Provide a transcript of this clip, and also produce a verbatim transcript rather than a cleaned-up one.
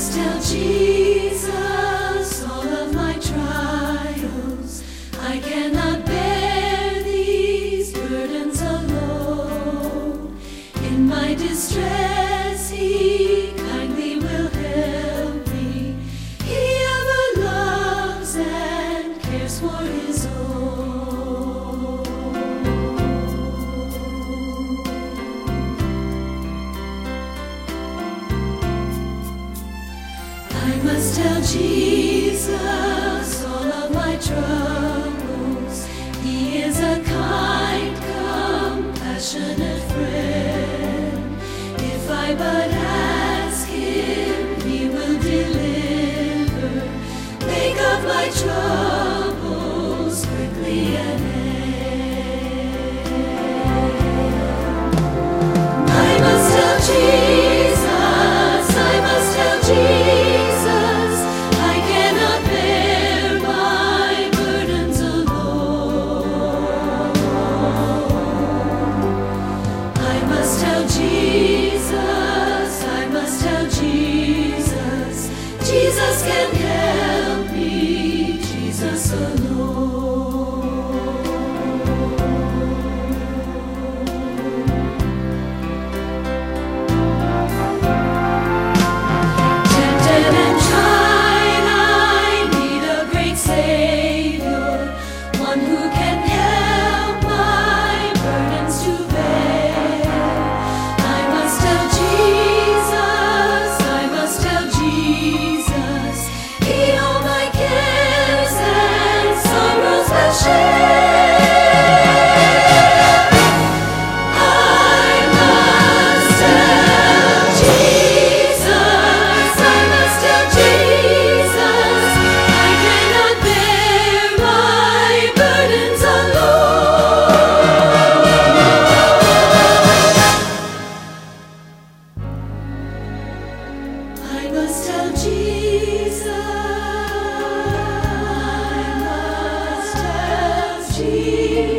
must tell Jesus all of my trials. I cannot bear these burdens alone. In my distress, He kindly will help me. He ever loves and cares for His own. I must tell Jesus all of my troubles. He is a kind, compassionate friend. If I but ask Him, He will deliver. Make of my troubles quickly an end. I must tell Jesus, I must tell Jesus. Jesus can help me, Jesus alone. Tempted and tried, I need a great Savior, one who can help my burdens to bear. I must tell Jesus, I must tell Jesus, He all my cares and sorrows will share. I must tell Jesus, I must tell Jesus, I cannot bear my burdens alone. I must tell Jesus, I must tell Jesus.